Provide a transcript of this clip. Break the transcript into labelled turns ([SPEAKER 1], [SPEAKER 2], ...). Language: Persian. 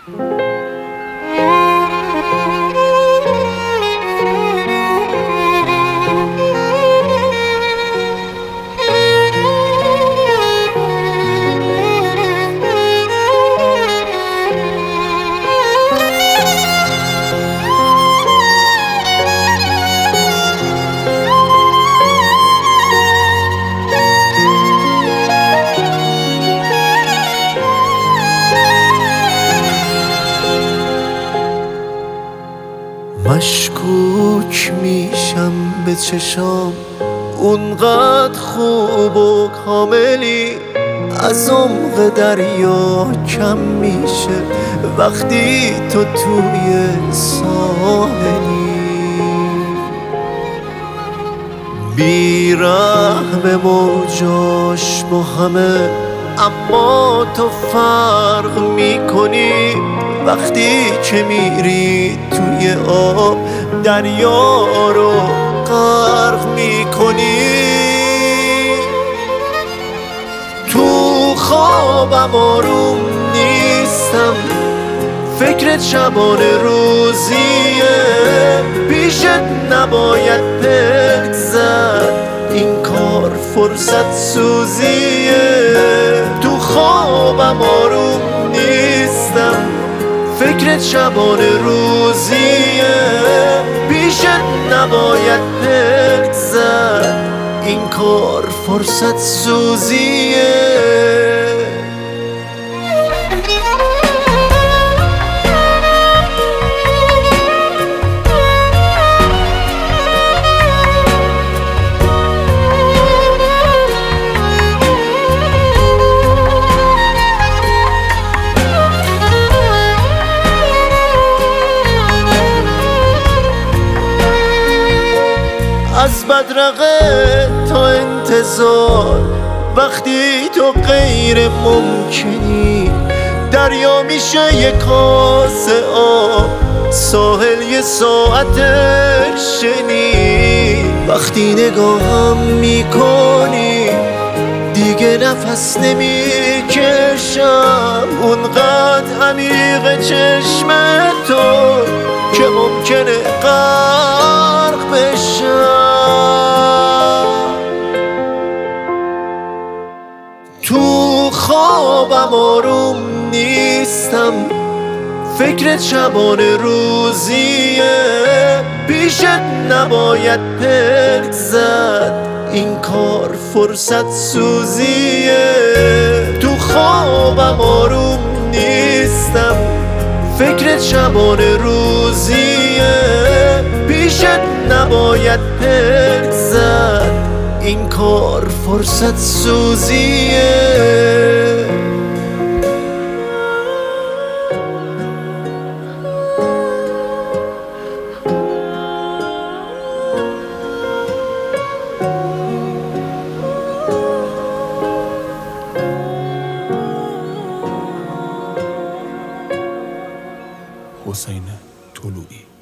[SPEAKER 1] مشکوک میشم به چشام، اونقدر خوب و کاملی از عمق دریا کم میشه وقتی تو توی ساحلی. بی‌رحم موجاش با همه، اما تو فرق میکنی وقتی که میری توی آب دریا رو غرق میکنی. تو خوابم آروم نیستم، فکرت شبانه روزیه، پیشت نباید پلک زد، این کار فرصت سوزیه. تو خوابم آروم نیستم، فکرت شبانه روزیه، پیشت نباید پلک زد، این کار فرصت سوزیه. از بدرقه تا انتظار، وقتی تو غیر ممکنی، دریا میشه یه کاسه آب، ساحل یه ساعت شنی. وقتی نگاهم میکنی دیگه نفس نمیکشم، اونقدر عمیق چشم تو که ممکنه غرق بشم. تو خوابم آروم نیستم، فکرت شبانه روزیه، پیشت نباید پلک زد، این کار فرصت سوزیه. تو خوابم آروم نیستم، فکرت شبانه روزیه، پیشت نباید پلک زد، این کار فرصت سوزیه.
[SPEAKER 2] حسین طلوعی.